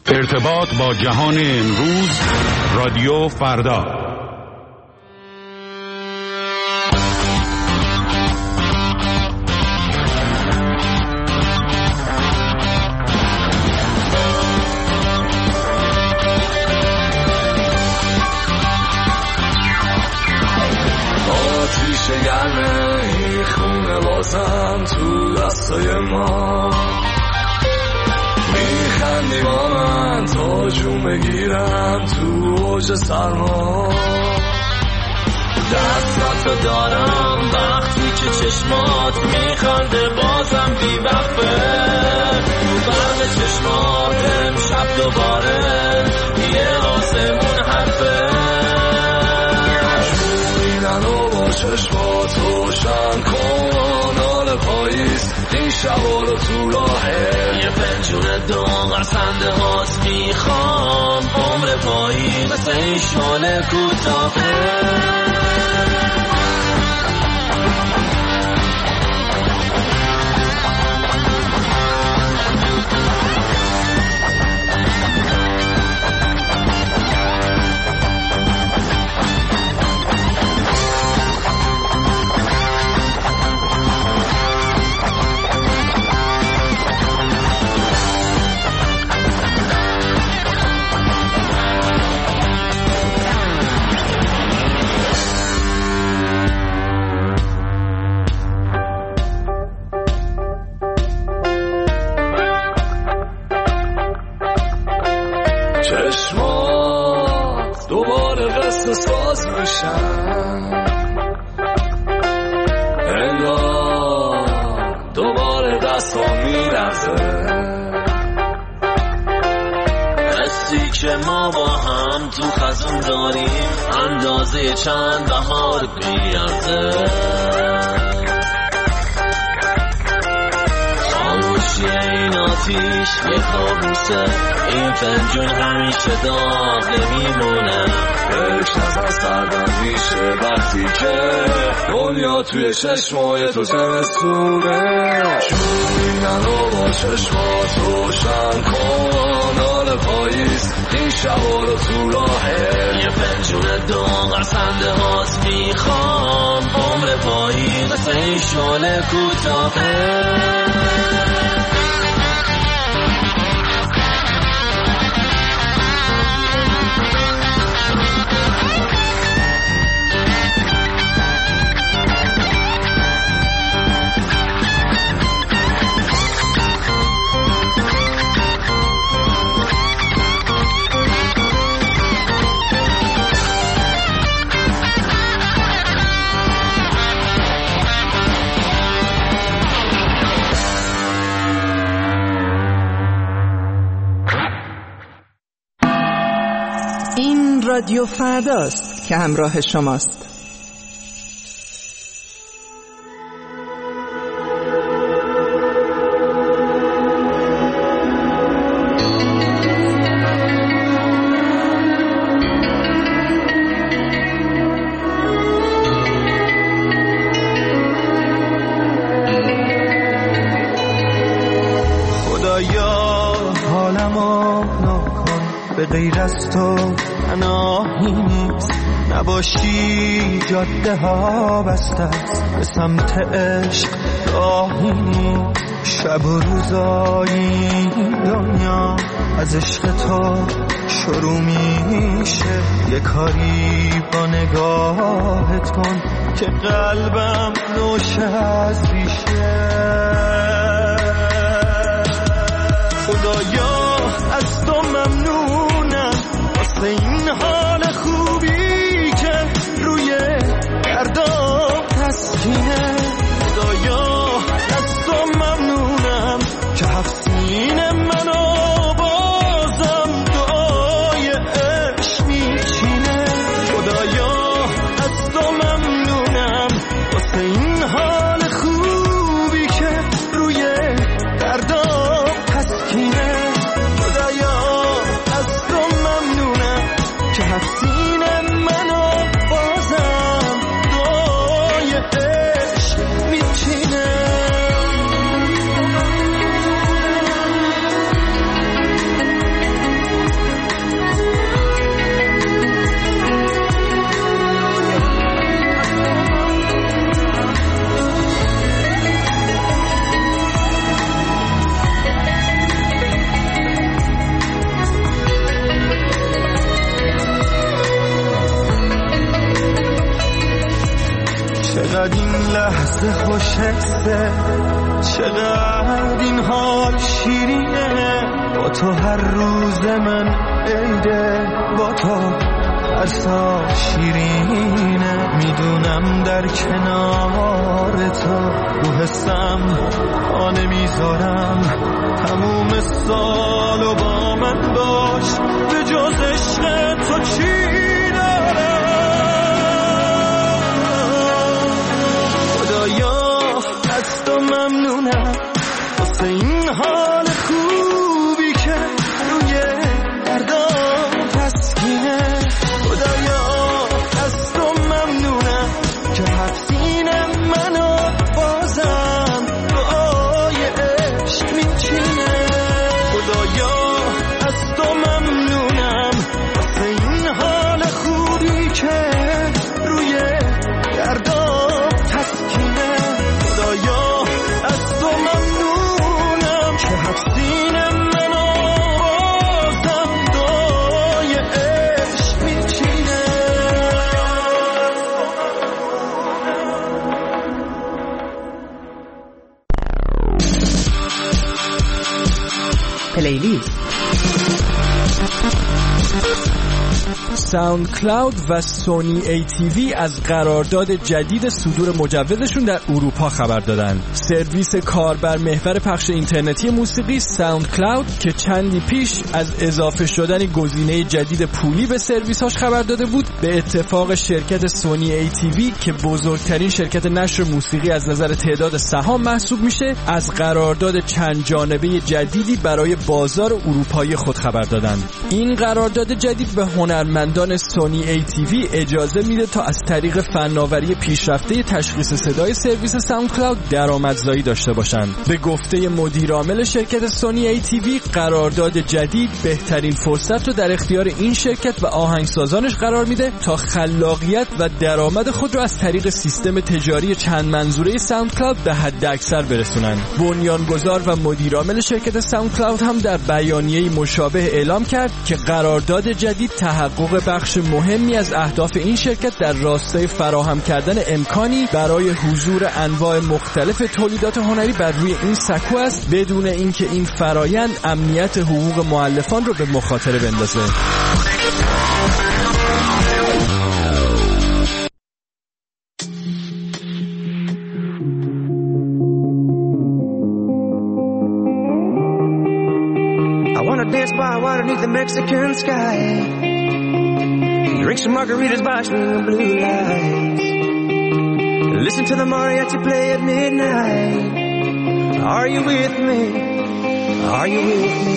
ارتباط با جهان امروز، رادیو فردا. آتیش گرمه این خونه بازم تو دستای ما، میخندی با من تا جون بگیرم تو اوج سرما. دستاتو دارم وقتی که چشمات میخنده بازم بی وقفه، تو برق چشمات امشب دوباره یه آسمون حرفه. جونینن و با چشمات روشن کن حال پاییز این شبا رو تو راهه، یه پنجون داغر سنده هاست میخوام عمر پاییز مثل این شاله کوتاهه. چشمات دوباره قصه ساز میشن، انگار دوباره دستا میرزه، حسی که ما با هم تو خزون داریم اندازه چند بهار بیارزه. این آتیش یه کابوسه، این فنجون همیشه داغ نمیمونه، فکر از سردم میشه وقتی که دنیا توی چشمای تو زمستونه. جونینن و با چشمات روشن کن حال پاییز این شبا رو تو راهه، یه فنجون داغر سنده هاست میخوام عمر پاییز مثل این شاله کوتاهه. رادیو فرداست که همراه شماست. خدایا حالمو نکن، به غیر از تو پناهی نیست، نباشی جاده ها بسته است، به سمت عشق راهی نیست، شب و روزایی دنیا از عشق تو شروع میشه، یه کاری با نگاهت کن که قلبم نوشه از ریشه. خدایا از تو ممنونم واسه این حال خوبی که روی دردام تسکینه. خدایا از تو ممنونم که هفت سین منو بازم دعای عشق میچینه. خدایا از تو ممنونم واسه این حال خوبی که روی دردام تسکینه. خدایا از تو ممنونم که هفت لحظه خوشحسه، چقدر این حال شیرینه. با تو هر روز من عیده، با تو هر سال شیرینه. میدونم در کنار تو رو حسم پا نمیذارم، تموم سالو با من باش، به جز عشق تو چی دارم. خدایا از تو ممنونم واسه این حال خوبی که روی دردام تسکینه. خدایا از تو ممنونم که حفظین منو بازم دعای عشق میچینه. خدایا از تو ممنونم واسه این حال خوبی که روی دردام تسکینه. خدایا از تو ممنونم که حفظین منو بازم دعای عشق میچینه. پلیلیست ساوند کلاود و سونی ATV از قرارداد جدید صدور مجوزشون در اروپا خبر دادن. سرویس کاربر محور پخش اینترنتی موسیقی ساوند کلاود که چندی پیش از اضافه شدن گزینه جدید پولی به سرویساش خبر داده بود، به اتفاق شرکت سونی ATV که بزرگترین شرکت نشر موسیقی از نظر تعداد سهام محسوب میشه، از قرارداد چند جانبه جدیدی برای بازار اروپایی خود خبر دادن. این قرارداد جدید به هنرمندان سونی ATV اجازه میده تا از طریق فناوری پیشرفته تشخیص صدای سرویس ساوند کلاود درآمدزایی داشته باشند. به گفته مدیر عامل شرکت سونی ATV، قرارداد جدید بهترین فرصت رو در اختیار این شرکت و آهنگسازانش قرار میده تا خلاقیت و درآمد خود رو از طریق سیستم تجاری چند منظوره ساوند کلاود به حد اکثر برسونن. بنیانگذار و مدیر عامل شرکت ساوند کلاود هم در بیانیه‌ای مشابه اعلام کرد که قرارداد جدید تحقق بخش مهمی از اهداف این شرکت در راستای فراهم کردن امکانی برای حضور انواع مختلف تولیدات هنری بر روی این سکو است، بدون اینکه این فرایند امنیت حقوق مؤلفان رو به مخاطره بندازه. I wanna dance by water beneath the Mexican sky, drink some margaritas by swinging blue lights, listen to the mariachi play at midnight. Are you with me? Are you with me?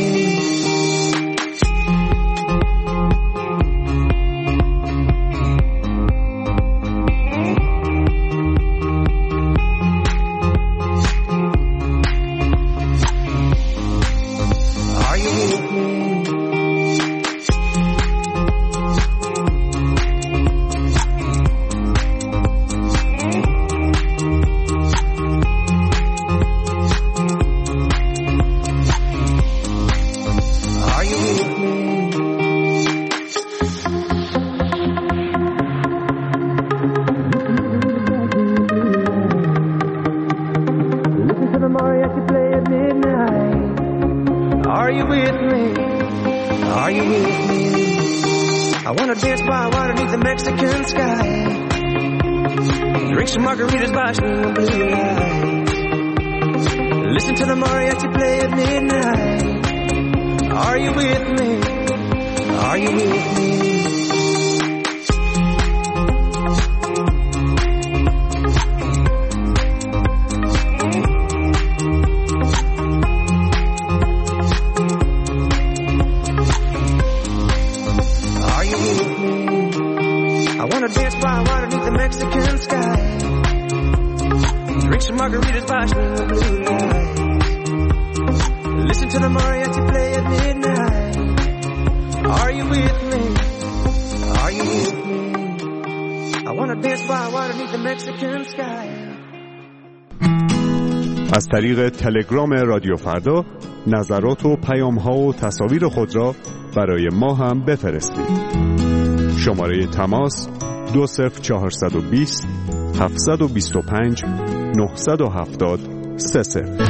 از طریق تلگرام رادیو فردا نظرات و پیام‌ها و تصاویر خود را برای ما هم بفرستید. شماره تماس 20420 725 970 30.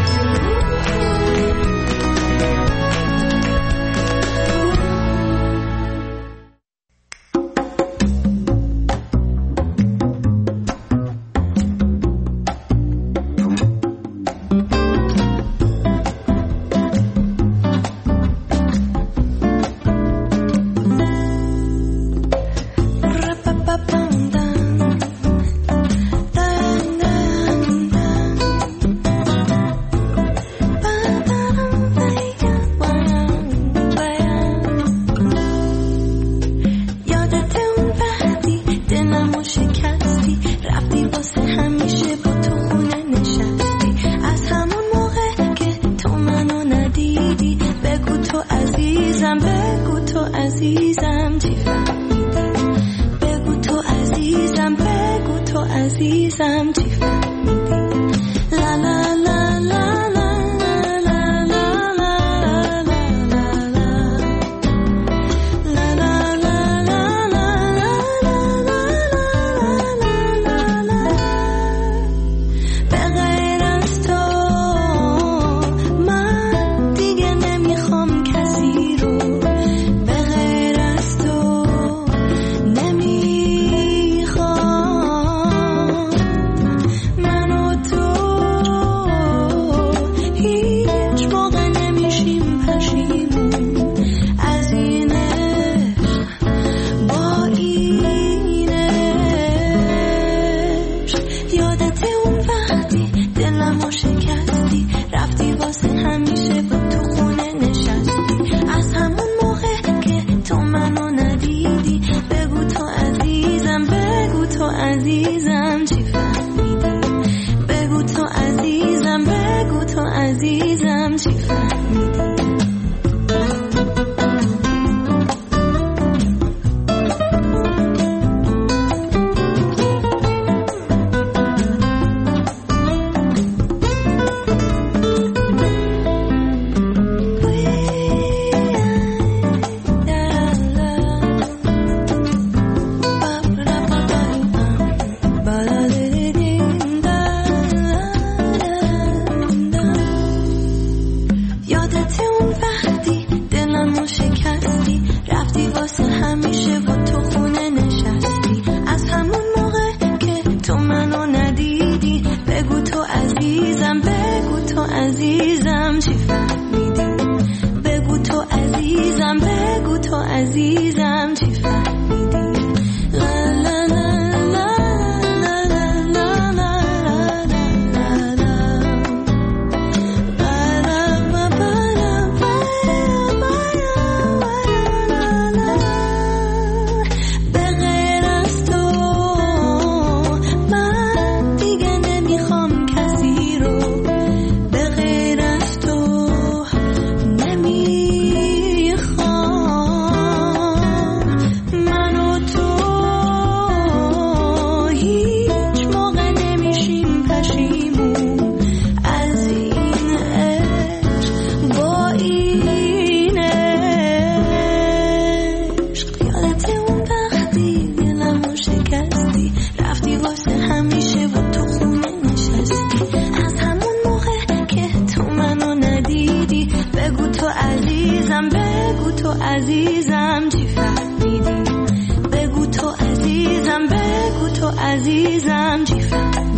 عزیزم چی فهمیدی؟ بگو تو عزیزم، بگو تو عزیزم چی فهمیدی؟